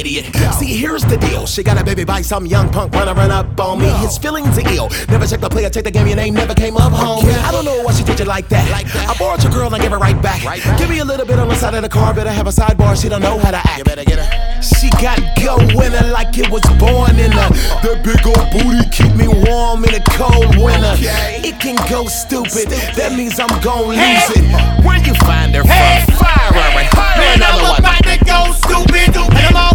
idiot. See, here's the deal. She got a baby by some young punk wanna run up on me. His feelings are ill. Never check the player, check the game, your name never came up home. I don't know why she did you like that. I borrowed your girl and gave her right back. Give me a little bit on the side of the car, better have a sidebar, she don't know how to act. You better get her. She got go winner like it was born in her. That big old booty keep me warm in a cold winter. It can go stupid, that means I'm gon' lose it. Where you find her from? Fire her and another one.